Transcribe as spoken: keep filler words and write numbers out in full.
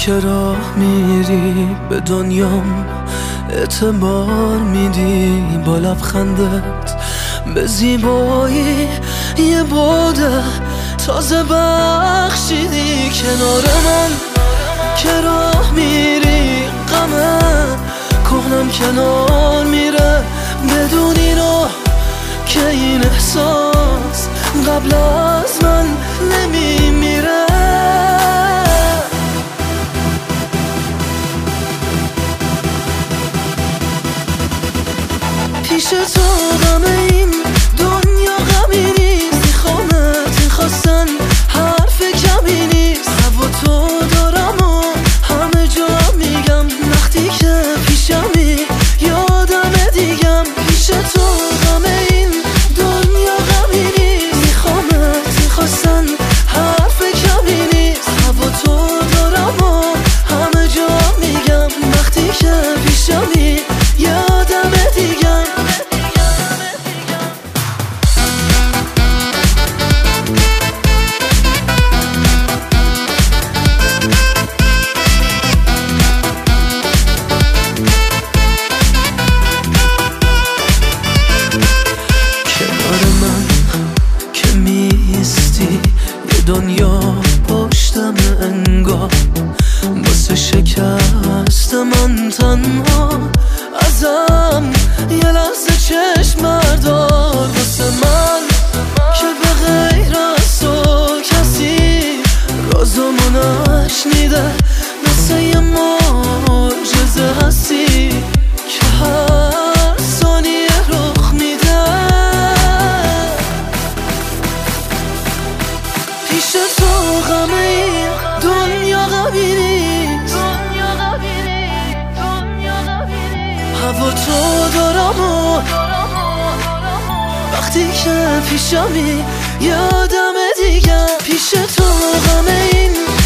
که راه میری به دنیام اعتبار میدی، با لبخندت به زیبایی یه باده تازه بخشیدی. کنار من که راه میری غمه کهنم کنار میره، بدون اینو که این احساس قبل از من نمیمیره. پیش تو غم این دنیا غمی نیست، میخوامت میخواستن حرف کمی نیست. هوا تو دارم و همه جا میگم، وقتی که پیشمی یادم دیگم. پیش تو غم این دنیا غمی نیست، میخوامت میخواستن حرف کمی نیست. هوا تو دارم و همه جا میگم، وقتی که پیشمی یادم دیگم. دنیا پشتم انگار واسه شکست من تنها، ازم یه لحظه چشم بردار. واسه من که به غیر از تو کسی رازمو نشنیده، مثل یه معجزه هستی که هر ثانیه رخ میده. پیش تو غم این دنیا غمی نیست، هوا تو دارم و وقتی که پیشمی یادم دیگه. پیش تو غم این